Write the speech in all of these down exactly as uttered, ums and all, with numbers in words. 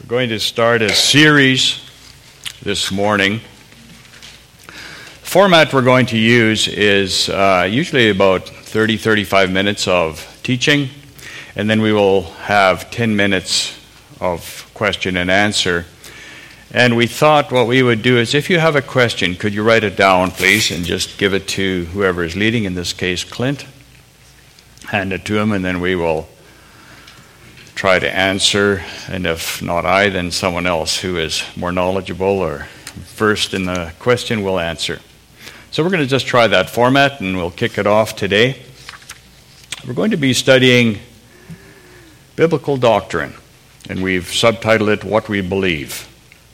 We're going to start a series this morning. The format we're going to use is uh, usually about thirty to thirty-five minutes of teaching, and then we will have ten minutes of question and answer. And we thought what we would do is, if you have a question, could you write it down, please, and just give it to whoever is leading, in this case, Clint. Hand it to him, and then we will try to answer, and if not I, then someone else who is more knowledgeable or versed in the question will answer. So we're going to just try that format, and we'll kick it off today. We're going to be studying biblical doctrine, and we've subtitled it What We Believe.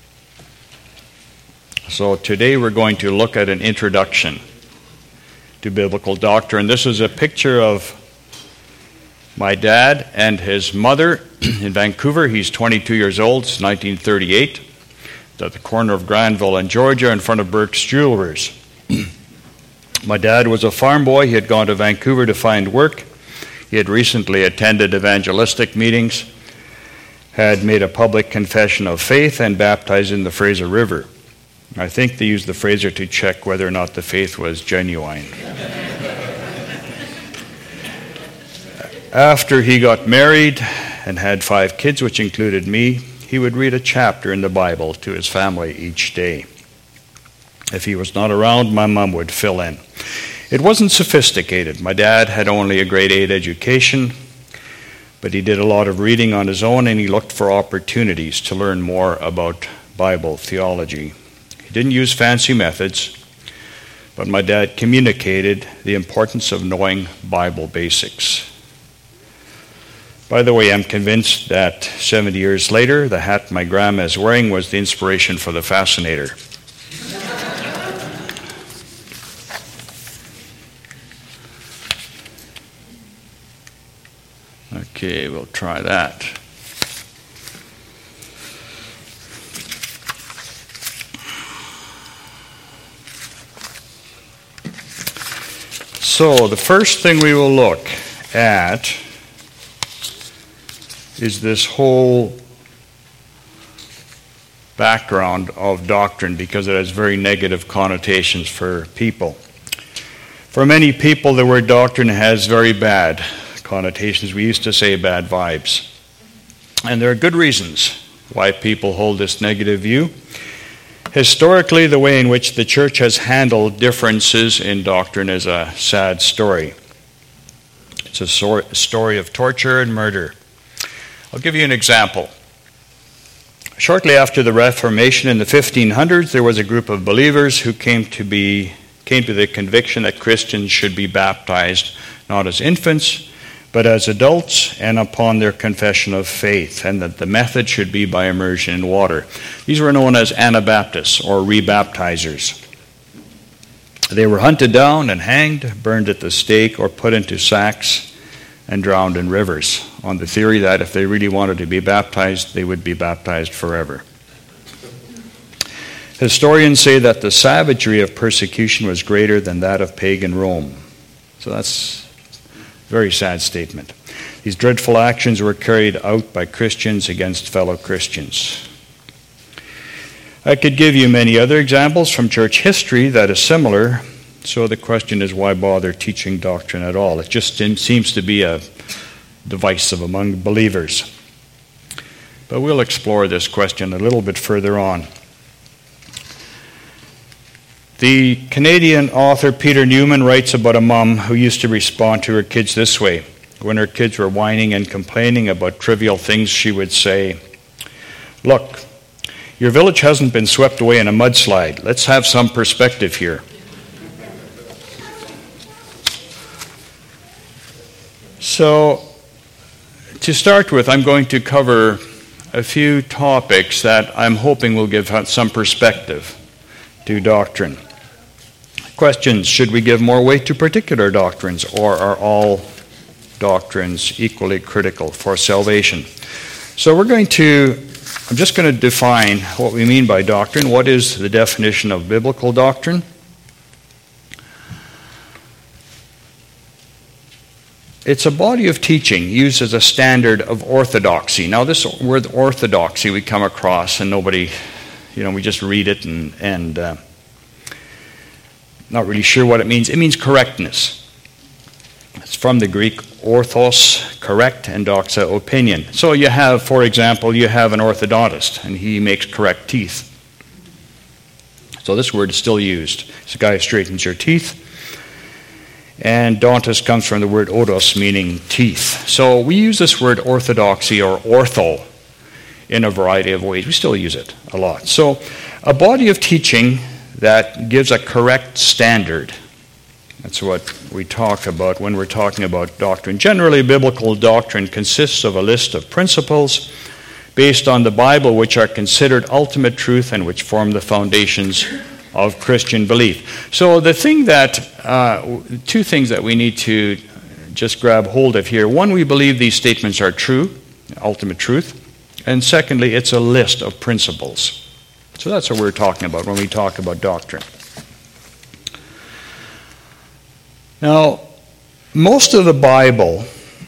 So today we're going to look at an introduction to biblical doctrine. This is a picture of my dad and his mother in Vancouver. He's twenty-two years old. It's nineteen thirty-eight. It's at the corner of Granville and Georgia in front of Burke's Jewelers. My dad was a farm boy. He had gone to Vancouver to find work. He had recently attended evangelistic meetings, had made a public confession of faith, and baptized in the Fraser River. I think they used the Fraser to check whether or not the faith was genuine. After he got married and had five kids, which included me, he would read a chapter in the Bible to his family each day. If he was not around, my mom would fill in. It wasn't sophisticated. My dad had only a grade eight education, but he did a lot of reading on his own, and he looked for opportunities to learn more about Bible theology. He didn't use fancy methods, but my dad communicated the importance of knowing Bible basics. By the way, I'm convinced that seventy years later, the hat my grandma is wearing was the inspiration for the Fascinator. Okay, we'll try that. So, the first thing we will look at is this whole background of doctrine, because it has very negative connotations for people. For many people, the word doctrine has very bad connotations. We used to say bad vibes. And there are good reasons why people hold this negative view. Historically, the way in which the church has handled differences in doctrine is a sad story. It's a story of torture and murder. I'll give you an example. Shortly after the Reformation in the fifteen hundreds, there was a group of believers who came to be came to the conviction that Christians should be baptized not as infants, but as adults and upon their confession of faith, and that the method should be by immersion in water. These were known as Anabaptists, or rebaptizers. They were hunted down and hanged, burned at the stake, or put into sacks and drowned in rivers, on the theory that if they really wanted to be baptized, they would be baptized forever. Historians say that the savagery of persecution was greater than that of pagan Rome. So that's a very sad statement. These dreadful actions were carried out by Christians against fellow Christians. I could give you many other examples from church history that is similar. So the question is, why bother teaching doctrine at all? It just seems to be a divisive among believers. But we'll explore this question a little bit further on. The Canadian author Peter Newman writes about a mom who used to respond to her kids this way. When her kids were whining and complaining about trivial things, she would say, "Look, your village hasn't been swept away in a mudslide. Let's have some perspective here." So, to start with, I'm going to cover a few topics that I'm hoping will give some perspective to doctrine. Questions: should we give more weight to particular doctrines, or are all doctrines equally critical for salvation? So we're going to, I'm just going to define what we mean by doctrine. What is the definition of biblical doctrine? It's a body of teaching used as a standard of orthodoxy. Now, this word orthodoxy we come across, and nobody, you know, we just read it and, and uh, not really sure what it means. It means correctness. It's from the Greek orthos, correct, and doxa, opinion. So you have, for example, you have an orthodontist, and he makes correct teeth. So this word is still used. It's a guy who straightens your teeth. And dontus comes from the word odos, meaning teeth. So we use this word orthodoxy or ortho in a variety of ways. We still use it a lot. So a body of teaching that gives a correct standard. That's what we talk about when we're talking about doctrine. Generally, biblical doctrine consists of a list of principles based on the Bible which are considered ultimate truth and which form the foundations of Christian belief. So the thing that, uh, two things that we need to just grab hold of here. One, we believe these statements are true, ultimate truth. And secondly, it's a list of principles. So that's what we're talking about when we talk about doctrine. Now, most of the Bible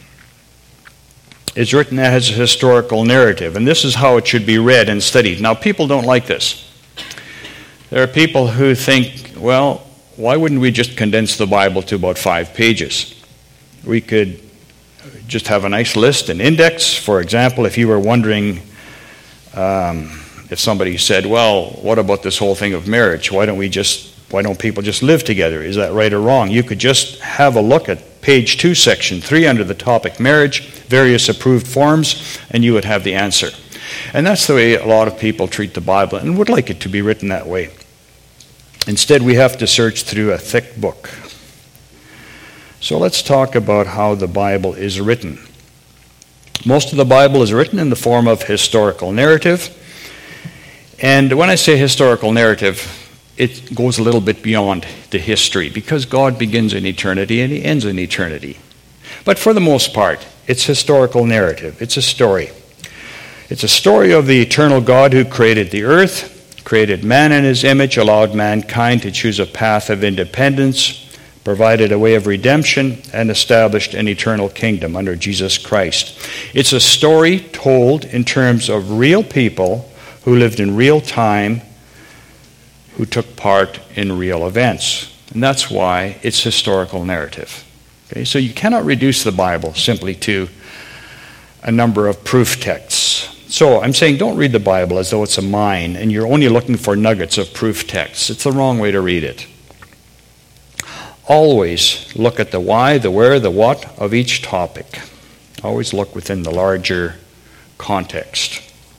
is written as a historical narrative, and this is how it should be read and studied. Now, people don't like this. There are people who think, well, why wouldn't we just condense the Bible to about five pages? We could just have a nice list, an index. For example, if you were wondering, um, if somebody said, well, what about this whole thing of marriage? Why don't we just, why don't people just live together? Is that right or wrong? You could just have a look at page two, section three, under the topic marriage, various approved forms, and you would have the answer. And that's the way a lot of people treat the Bible and would like it to be written that way. Instead, we have to search through a thick book. So let's talk about how the Bible is written. Most of the Bible is written in the form of historical narrative. And when I say historical narrative, it goes a little bit beyond the history, because God begins in eternity and he ends in eternity. But for the most part, it's historical narrative. It's a story. It's a story of the eternal God who created the earth, created man in his image, allowed mankind to choose a path of independence, provided a way of redemption, and established an eternal kingdom under Jesus Christ. It's a story told in terms of real people who lived in real time, who took part in real events. And that's why it's historical narrative. Okay, so you cannot reduce the Bible simply to a number of proof texts. So I'm saying don't read the Bible as though it's a mine and you're only looking for nuggets of proof texts. It's the wrong way to read it. Always look at the why, the where, the what of each topic. Always look within the larger context.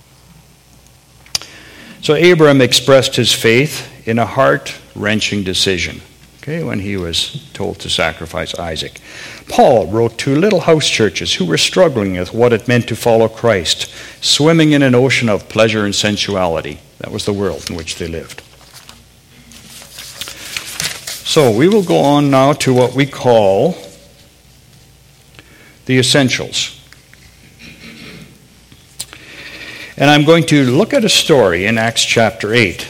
So Abraham expressed his faith in a heart-wrenching decision, okay, when he was told to sacrifice Isaac. Paul wrote to little house churches who were struggling with what it meant to follow Christ, swimming in an ocean of pleasure and sensuality. That was the world in which they lived. So we will go on now to what we call the essentials. And I'm going to look at a story in Acts chapter eight.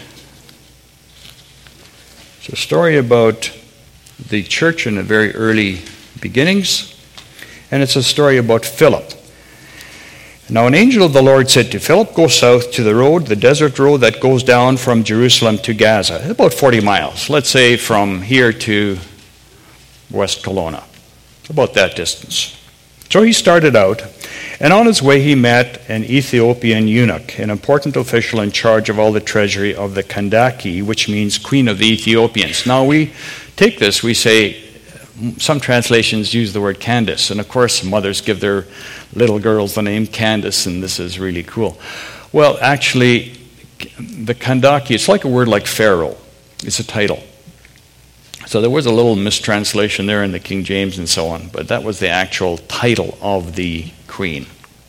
It's a story about the church in the very early beginnings, and it's a story about Philip. Now an angel of the Lord said to Philip, go south to the road, the desert road that goes down from Jerusalem to Gaza. It's about forty miles. Let's say from here to West Kelowna. About that distance. So he started out, and on his way he met an Ethiopian eunuch, an important official in charge of all the treasury of the Kandake, which means Queen of the Ethiopians. Now we take this, we say, some translations use the word Candace, and of course mothers give their little girls the name Candace, and this is really cool. Well, actually, the Kandake, it's like a word like Pharaoh. It's a title. So there was a little mistranslation there in the King James and so on, but that was the actual title of the queen.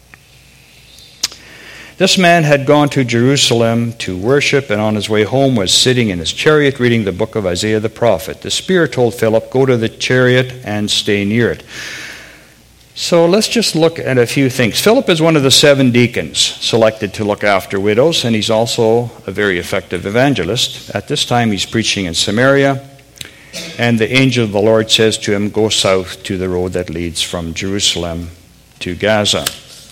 This man had gone to Jerusalem to worship, and on his way home was sitting in his chariot reading the book of Isaiah the prophet. The Spirit told Philip, go to the chariot and stay near it. So let's just look at a few things. Philip is one of the seven deacons selected to look after widows, and he's also a very effective evangelist. At this time he's preaching in Samaria, And the angel of the Lord says to him, go south to the road that leads from Jerusalem to Gaza.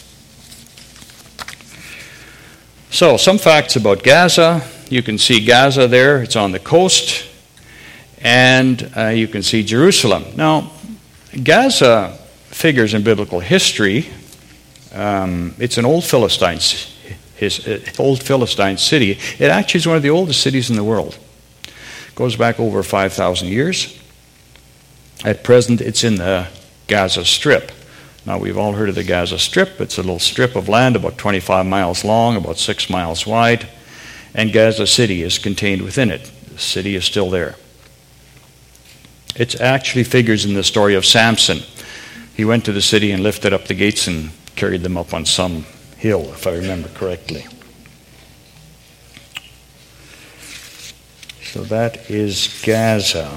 So, some facts about Gaza. You can see Gaza there. It's on the coast. And uh, you can see Jerusalem. Now, Gaza figures in biblical history. Um, it's an old Philistine, his, uh, old Philistine city. It actually is one of the oldest cities in the world. It goes back over five thousand years. At present, it's in the Gaza Strip. Now, we've all heard of the Gaza Strip. It's a little strip of land about twenty-five miles long, about six miles wide, and Gaza City is contained within it. The city is still there. It actually figures in the story of Samson. He went to the city and lifted up the gates and carried them up on some hill, if I remember correctly. So that is Gaza.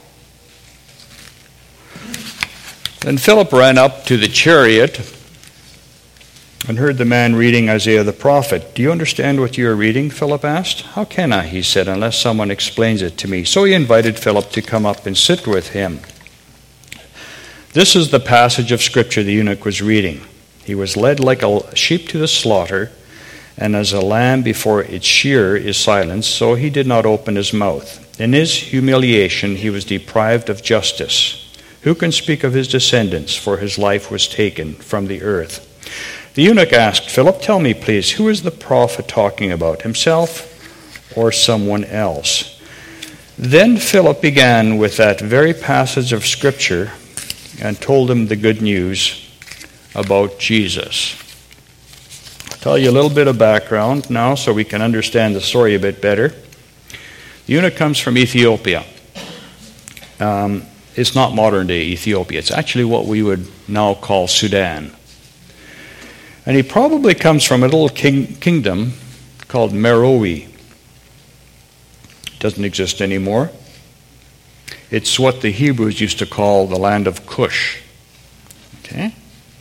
Then Philip ran up to the chariot and heard the man reading Isaiah the prophet. Do you understand what you are reading? Philip asked. How can I, he said, unless someone explains it to me. So he invited Philip to come up and sit with him. This is the passage of Scripture the eunuch was reading. He was led like a sheep to the slaughter, and as a lamb before its shearer is silenced, so he did not open his mouth. In his humiliation he was deprived of justice. Who can speak of his descendants? For his life was taken from the earth. The eunuch asked Philip, tell me, please, who is the prophet talking about, himself or someone else? Then Philip began with that very passage of Scripture and told him the good news about Jesus. I'll tell you a little bit of background now so we can understand the story a bit better. The eunuch comes from Ethiopia. Um, it's not modern-day Ethiopia. It's actually what we would now call Sudan. And he probably comes from a little king, kingdom called Meroe. It doesn't exist anymore. It's what the Hebrews used to call the land of Cush. Okay?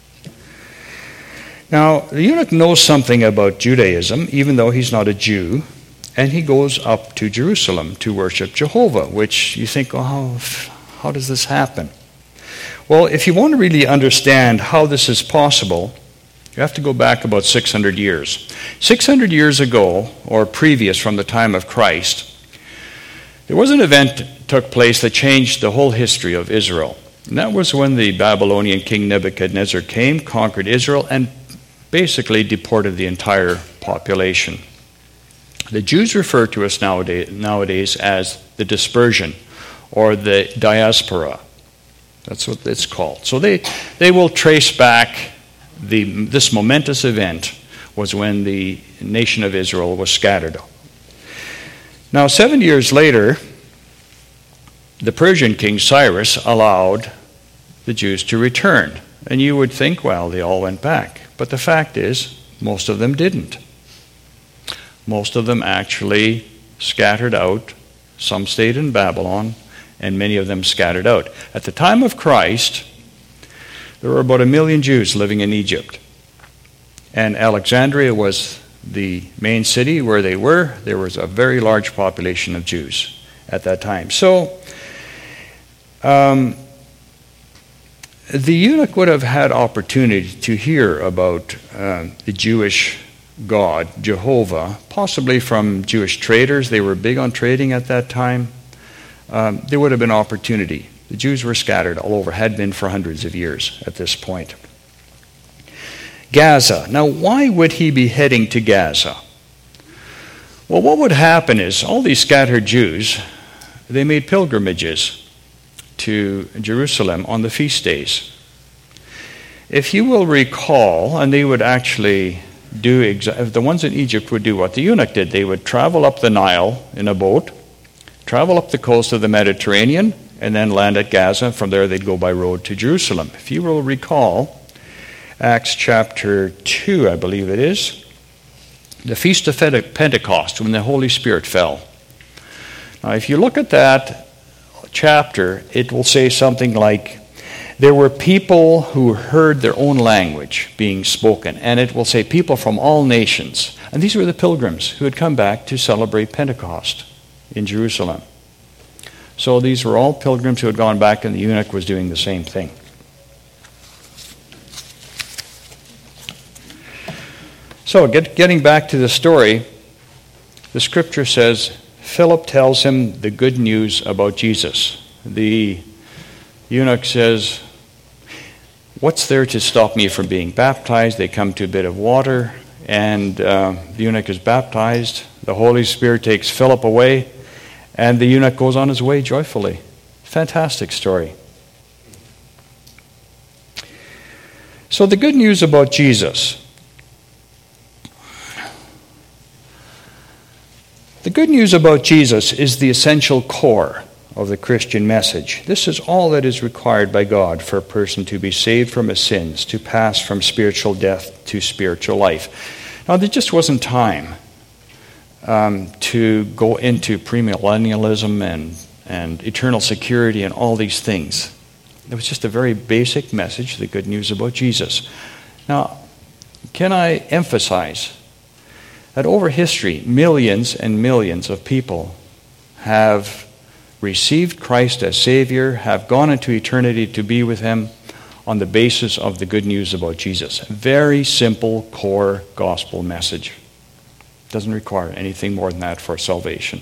Now, the eunuch knows something about Judaism, even though he's not a Jew, and he goes up to Jerusalem to worship Jehovah, which you think, oh, how, how does this happen? Well, if you want to really understand how this is possible, you have to go back about six hundred years. six hundred years ago, or previous from the time of Christ, there was an event that took place that changed the whole history of Israel. And that was when the Babylonian king Nebuchadnezzar came, conquered Israel, and basically deported the entire population. The Jews refer to us nowadays, nowadays as the dispersion or the diaspora. That's what it's called. So they, they will trace back the, this momentous event was when the nation of Israel was scattered. Now, seven years later, the Persian king Cyrus allowed the Jews to return. And you would think, well, they all went back. But the fact is, most of them didn't. Most of them actually scattered out. Some stayed in Babylon, and many of them scattered out. At the time of Christ, there were about a million Jews living in Egypt. And Alexandria was the main city where they were. There was a very large population of Jews at that time. So, um, the eunuch would have had opportunity to hear about uh, the Jewish God, Jehovah, possibly from Jewish traders. They were big on trading at that time. Um, there would have been opportunity. The Jews were scattered all over, had been for hundreds of years at this point. Gaza. Now, why would he be heading to Gaza? Well, what would happen is all these scattered Jews, they made pilgrimages to Jerusalem on the feast days. If you will recall, and they would actually do, exa- the ones in Egypt would do what the eunuch did. They would travel up the Nile in a boat, travel up the coast of the Mediterranean, and then land at Gaza. From there they'd go by road to Jerusalem. If you will recall, Acts chapter two, I believe it is, the Feast of Pentecost, when the Holy Spirit fell. Now, if you look at that chapter, it will say something like, there were people who heard their own language being spoken, and it will say people from all nations. And these were the pilgrims who had come back to celebrate Pentecost in Jerusalem. So these were all pilgrims who had gone back, and the eunuch was doing the same thing. So get, getting back to the story, the scripture says, Philip tells him the good news about Jesus. The eunuch says, what's there to stop me from being baptized? They come to a bit of water, and uh, the eunuch is baptized. The Holy Spirit takes Philip away, and the eunuch goes on his way joyfully. Fantastic story. So the good news about Jesus. The good news about Jesus is the essential core of the Christian message. This is all that is required by God for a person to be saved from his sins, to pass from spiritual death to spiritual life. Now, there just wasn't time um, to go into premillennialism and, and eternal security and all these things. It was just a very basic message, the good news about Jesus. Now, can I emphasize that over history, millions and millions of people have received Christ as Savior, have gone into eternity to be with Him on the basis of the good news about Jesus. A very simple, core gospel message. Doesn't require anything more than that for salvation.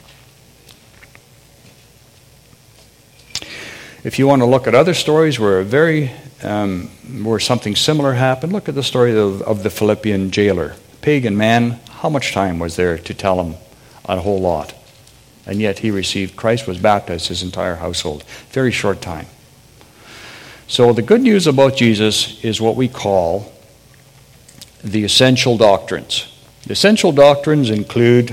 If you want to look at other stories where a very um, where something similar happened, look at the story of, of the Philippian jailer. Pagan man, how much time was there to tell him a whole lot? And yet he received Christ, was baptized, his entire household. Very short time. So the good news about Jesus is what we call the essential doctrines. The essential doctrines include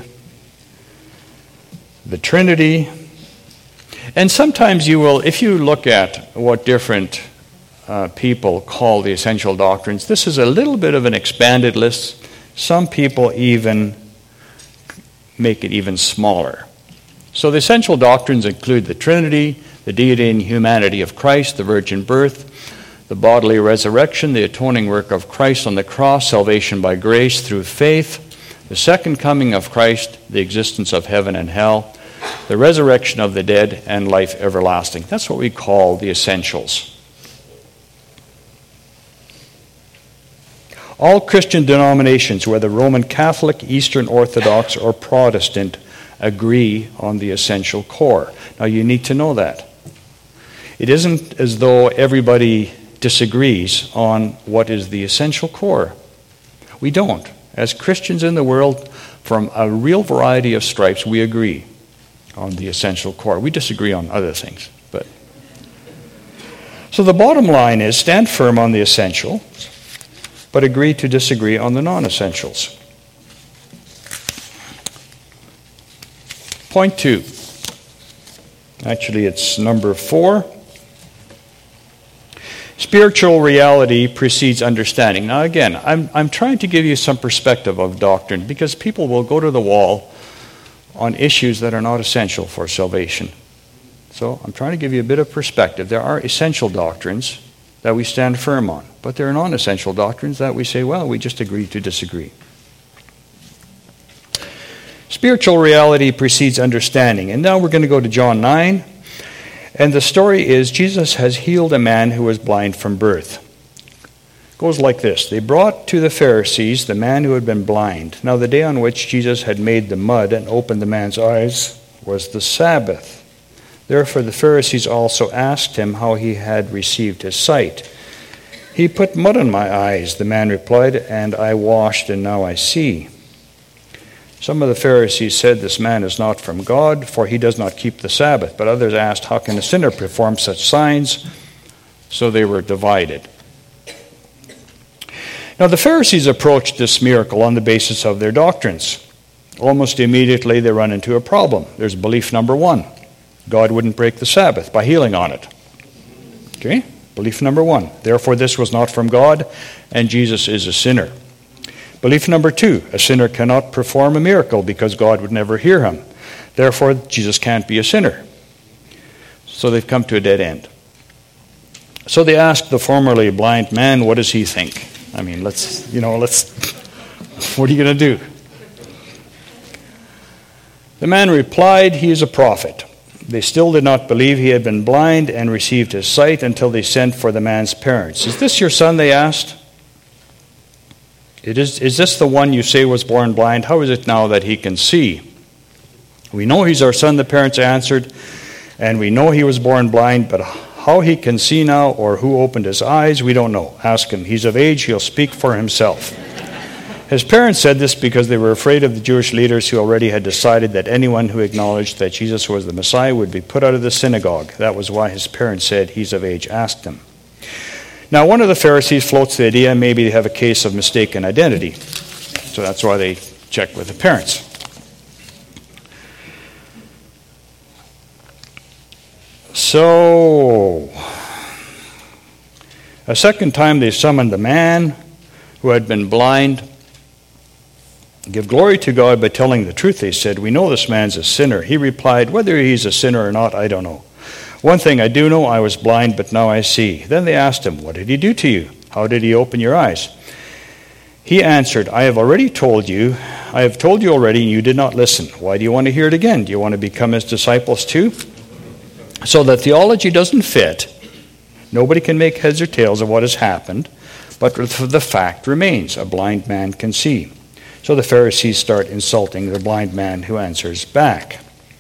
the Trinity. And sometimes you will, if you look at what different uh, people call the essential doctrines, this is a little bit of an expanded list. Some people even make it even smaller. So the essential doctrines include the Trinity, the deity and humanity of Christ, the virgin birth, the bodily resurrection, the atoning work of Christ on the cross, salvation by grace through faith, the second coming of Christ, the existence of heaven and hell, the resurrection of the dead, and life everlasting. That's what we call the essentials. All Christian denominations, whether Roman Catholic, Eastern Orthodox, or Protestant, agree on the essential core. Now you need to know that. It isn't as though everybody disagrees on what is the essential core. We don't. As Christians in the world, from a real variety of stripes, we agree on the essential core. We disagree on other things. But so the bottom line is stand firm on the essential, but agree to disagree on the non-essentials. Point two. Actually, it's number four. Spiritual reality precedes understanding. Now again, I'm, I'm trying to give you some perspective of doctrine because people will go to the wall on issues that are not essential for salvation. So I'm trying to give you a bit of perspective. There are essential doctrines that we stand firm on, but there are non-essential doctrines that we say, well, we just agree to disagree. Spiritual reality precedes understanding. And now we're going to go to John nine. And the story is Jesus has healed a man who was blind from birth. It goes like this. They brought to the Pharisees the man who had been blind. Now the day on which Jesus had made the mud and opened the man's eyes was the Sabbath. Therefore the Pharisees also asked him how he had received his sight. He put mud on my eyes, the man replied, and I washed, and now I see. Some of the Pharisees said, this man is not from God, for he does not keep the Sabbath. But others asked, how can a sinner perform such signs? So they were divided. Now the Pharisees approached this miracle on the basis of their doctrines. Almost immediately they run into a problem. There's belief number one. God wouldn't break the Sabbath by healing on it. Okay? Belief number one. Therefore this was not from God, and Jesus is a sinner. Belief number two, a sinner cannot perform a miracle because God would never hear him. Therefore, Jesus can't be a sinner. So they've come to a dead end. So they asked the formerly blind man, what does he think? I mean, let's, you know, let's, what are you going to do? The man replied, he is a prophet. They still did not believe he had been blind and received his sight until they sent for the man's parents. "Is this your son?" they asked. It is, is this the one you say was born blind? How is it now that he can see?" "We know he's our son," the parents answered, "and we know he was born blind, but how he can see now or who opened his eyes, we don't know. Ask him. He's of age, he'll speak for himself." His parents said this because they were afraid of the Jewish leaders who already had decided that anyone who acknowledged that Jesus was the Messiah would be put out of the synagogue. That was why his parents said, "He's of age, ask him." Now, one of the Pharisees floats the idea maybe they have a case of mistaken identity. So that's why they check with the parents. So, a second time they summoned the man who had been blind. "Give glory to God by telling the truth," they said. "We know this man's a sinner." He replied, "Whether he's a sinner or not, I don't know. One thing I do know, I was blind, but now I see." Then they asked him, "What did he do to you? How did he open your eyes?" He answered, "I have already told you. I have told you already, and you did not listen. Why do you want to hear it again? Do you want to become his disciples too?" So the theology doesn't fit. Nobody can make heads or tails of what has happened, but the fact remains. A blind man can see. So the Pharisees start insulting the blind man who answers back.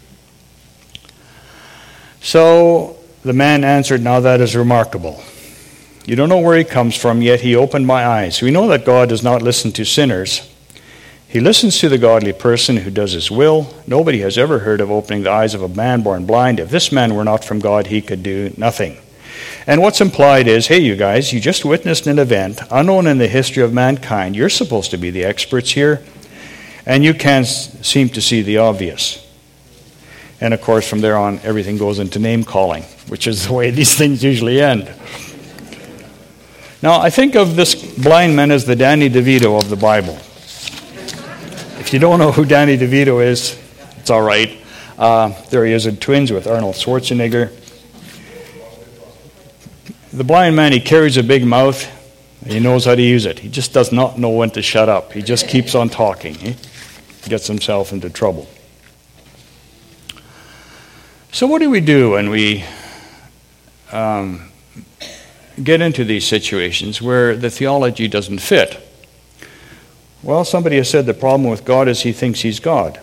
So the man answered, "Now that is remarkable. You don't know where he comes from, yet he opened my eyes. We know that God does not listen to sinners. He listens to the godly person who does his will. Nobody has ever heard of opening the eyes of a man born blind. If this man were not from God, he could do nothing." And what's implied is, hey, you guys, you just witnessed an event unknown in the history of mankind. You're supposed to be the experts here, and you can't seem to see the obvious. And of course, from there on, everything goes into name-calling, which is the way these things usually end. Now, I think of this blind man as the Danny DeVito of the Bible. If you don't know who Danny DeVito is, it's all right. Uh, there he is in Twins with Arnold Schwarzenegger. The blind man, he carries a big mouth. He knows how to use it. He just does not know when to shut up. He just keeps on talking. He gets himself into trouble. So what do we do when we um, get into these situations where the theology doesn't fit? Well, somebody has said the problem with God is he thinks he's God.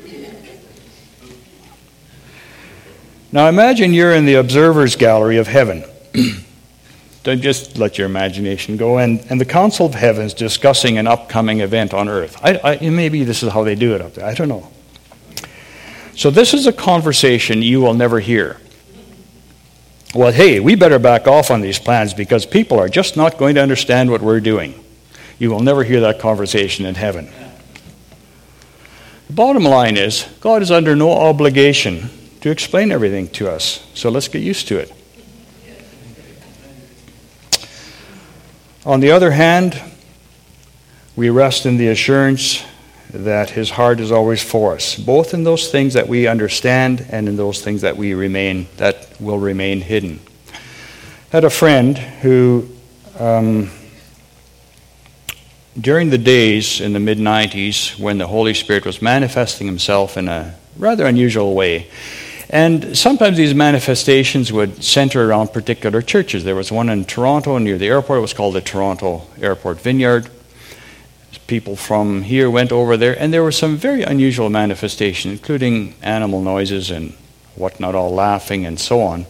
Now imagine you're in the observer's gallery of heaven. Don't just let your imagination go. And, and the Council of Heaven is discussing an upcoming event on earth. I, I, maybe this is how they do it up there. I don't know. So this is a conversation you will never hear. Well, hey, we better back off on these plans because people are just not going to understand what we're doing. You will never hear that conversation in heaven. The bottom line is, God is under no obligation to explain everything to us. So let's get used to it. On the other hand, we rest in the assurance that his heart is always for us, both in those things that we understand and in those things that we remain that will remain hidden. I had a friend who, um, during the days in the mid nineties when the Holy Spirit was manifesting himself in a rather unusual way, and sometimes these manifestations would center around particular churches. There was one in Toronto near the airport. It was called the Toronto Airport Vineyard. People from here went over there, and there were some very unusual manifestations, including animal noises and whatnot, all laughing and so on.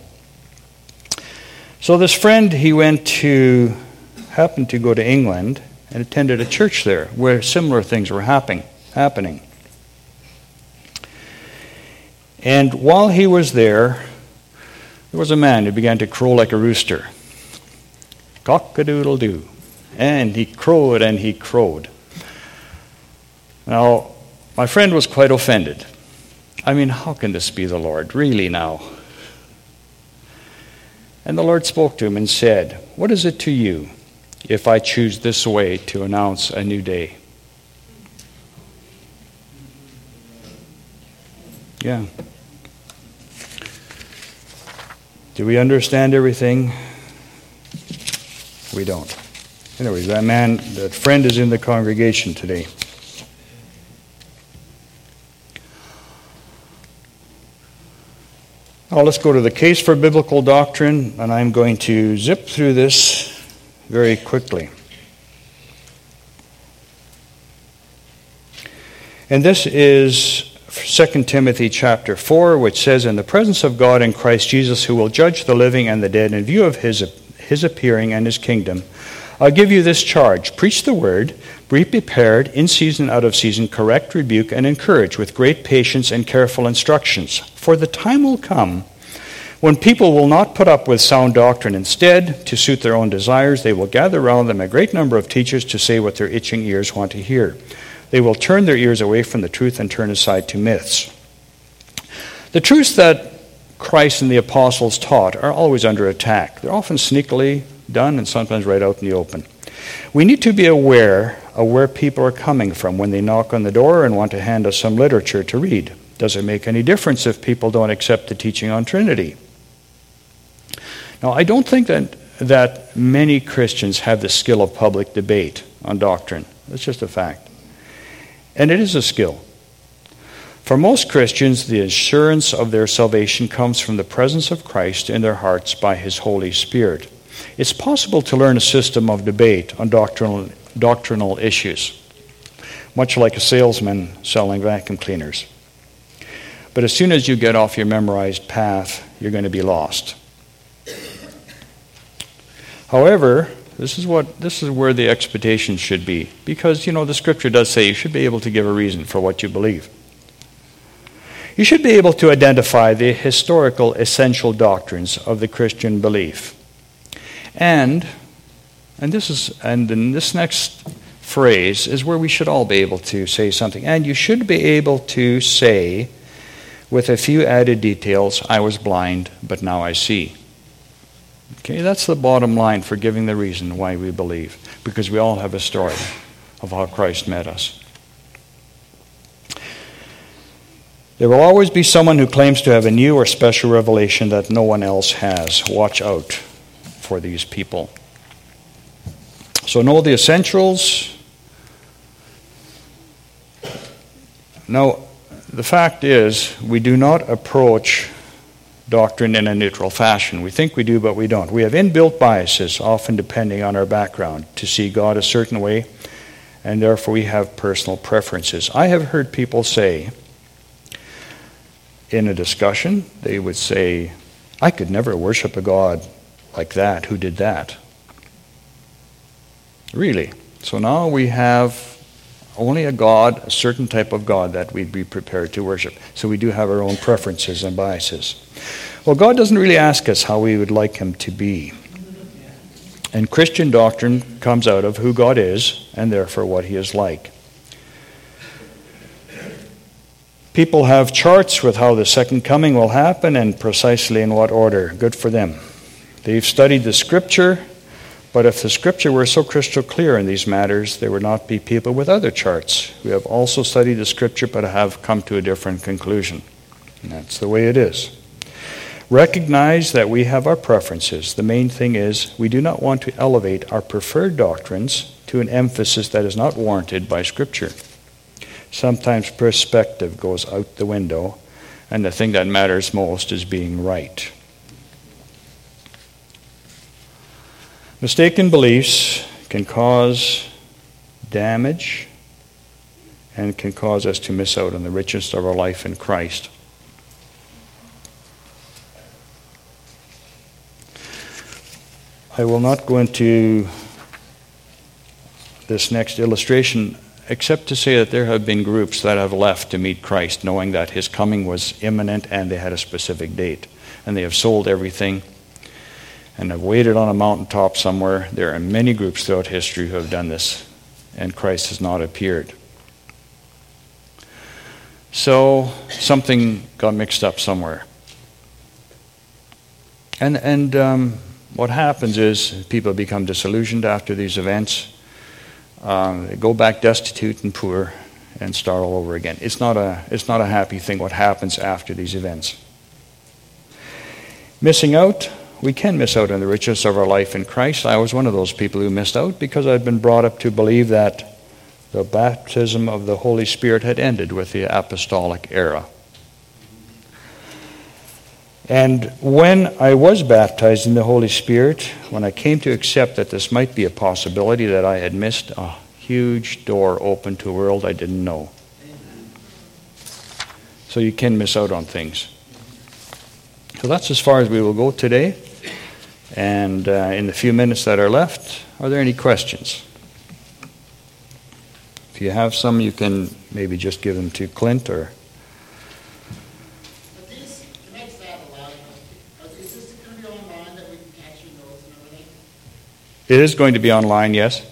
So this friend, he went to, happened to go to England and attended a church there where similar things were happen, happening. And while he was there, there was a man who began to crow like a rooster. Cock-a-doodle-doo. And he crowed and he crowed. Now, my friend was quite offended. I mean, how can this be the Lord? Really now? And the Lord spoke to him and said, "What is it to you if I choose this way to announce a new day?" Yeah. Do we understand everything? We don't. Anyways, that man, that friend is in the congregation today. Now let's go to the case for biblical doctrine, and I'm going to zip through this very quickly. And this is Second Timothy chapter four, which says, "In the presence of God in Christ Jesus, who will judge the living and the dead in view of his, his appearing and his kingdom, I'll give you this charge. Preach the word, be prepared, in season, out of season, correct, rebuke, and encourage with great patience and careful instructions. For the time will come when people will not put up with sound doctrine. Instead, to suit their own desires, they will gather around them a great number of teachers to say what their itching ears want to hear. They will turn their ears away from the truth and turn aside to myths." The truths that Christ and the apostles taught are always under attack. They're often sneakily done and sometimes right out in the open. We need to be aware of where people are coming from when they knock on the door and want to hand us some literature to read. Does it make any difference if people don't accept the teaching on Trinity? Now, I don't think that, that many Christians have the skill of public debate on doctrine. That's just a fact. And it is a skill. For most Christians, the assurance of their salvation comes from the presence of Christ in their hearts by his Holy Spirit. It's possible to learn a system of debate on doctrinal, doctrinal issues, much like a salesman selling vacuum cleaners. But as soon as you get off your memorized path, you're going to be lost. However, this is what this is where the expectation should be, because you know the Scripture does say you should be able to give a reason for what you believe. You should be able to identify the historical essential doctrines of the Christian belief. And and this is and in this next phrase is where we should all be able to say something. And you should be able to say, with a few added details, "I was blind, but now I see." Okay, that's the bottom line for giving the reason why we believe, because we all have a story of how Christ met us. There will always be someone who claims to have a new or special revelation that no one else has. Watch out for these people. So know the essentials. Now, the fact is, we do not approach doctrine in a neutral fashion. We think we do, but we don't. We have inbuilt biases, often depending on our background, to see God a certain way, and therefore we have personal preferences. I have heard people say, in a discussion, they would say, "I could never worship a God like that. Who did that?" Really? So now we have only a God, a certain type of God that we'd be prepared to worship. So we do have our own preferences and biases. Well, God doesn't really ask us how we would like him to be. And Christian doctrine comes out of who God is and therefore what he is like. People have charts with how the second coming will happen and precisely in what order. Good for them. They've studied the Scripture, but if the Scripture were so crystal clear in these matters, there would not be people with other charts who have also studied the Scripture but have come to a different conclusion. And that's the way it is. Recognize that we have our preferences. The main thing is we do not want to elevate our preferred doctrines to an emphasis that is not warranted by Scripture. Sometimes perspective goes out the window, and the thing that matters most is being right. Mistaken beliefs can cause damage and can cause us to miss out on the richness of our life in Christ. I will not go into this next illustration except to say that there have been groups that have left to meet Christ knowing that his coming was imminent and they had a specific date. And they have sold everything and have waited on a mountaintop somewhere. There are many groups throughout history who have done this, and Christ has not appeared. So something got mixed up somewhere. And, and um, what happens is people become disillusioned after these events. Um, they go back destitute and poor and start all over again. It's not a, it's not a happy thing what happens after these events. Missing out, we can miss out on the richness of our life in Christ. I was one of those people who missed out because I'd been brought up to believe that the baptism of the Holy Spirit had ended with the apostolic era. And when I was baptized in the Holy Spirit, when I came to accept that this might be a possibility, that I had missed a huge door open to a world I didn't know. So you can miss out on things. So that's as far as we will go today. And uh, in the few minutes that are left, are there any questions? If you have some, you can maybe just give them to Clint or... It is going to be online, yes.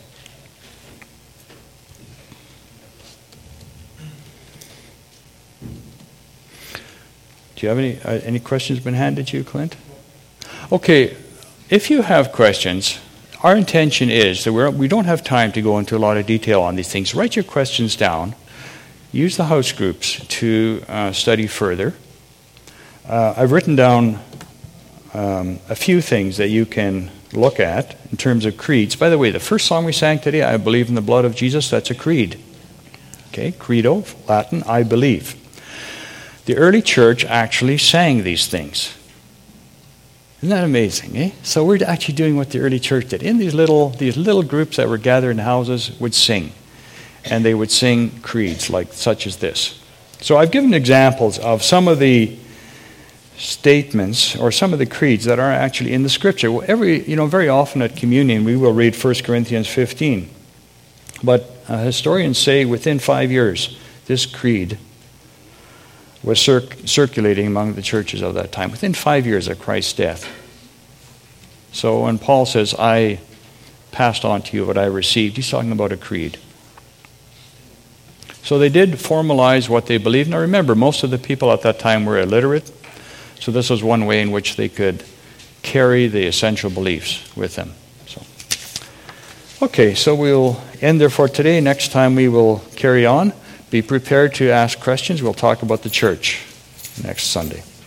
Do you have any uh, any questions been handed to you, Clint? Okay, if you have questions, our intention is that we're, we don't have time to go into a lot of detail on these things. Write your questions down. Use the house groups to uh, study further. Uh, I've written down um, a few things that you can look at in terms of creeds. By the way, the first song we sang today, I believe in the blood of Jesus, that's a creed. Okay, credo, Latin, I believe. The early church actually sang these things. Isn't that amazing, eh? So we're actually doing what the early church did. In these little these little groups that were gathered in houses would sing. And they would sing creeds like such as this. So I've given examples of some of the statements or some of the creeds that are actually in the Scripture. Well, every, you know, very often at communion we will read First Corinthians fifteen. But uh, historians say within five years this creed was circ- circulating among the churches of that time, within five years of Christ's death. So when Paul says, I passed on to you what I received, he's talking about a creed. So they did formalize what they believed. Now remember, most of the people at that time were illiterate, so this was one way in which they could carry the essential beliefs with them. So, okay, so we'll end there for today. Next time we will carry on. Be prepared to ask questions. We'll talk about the church next Sunday.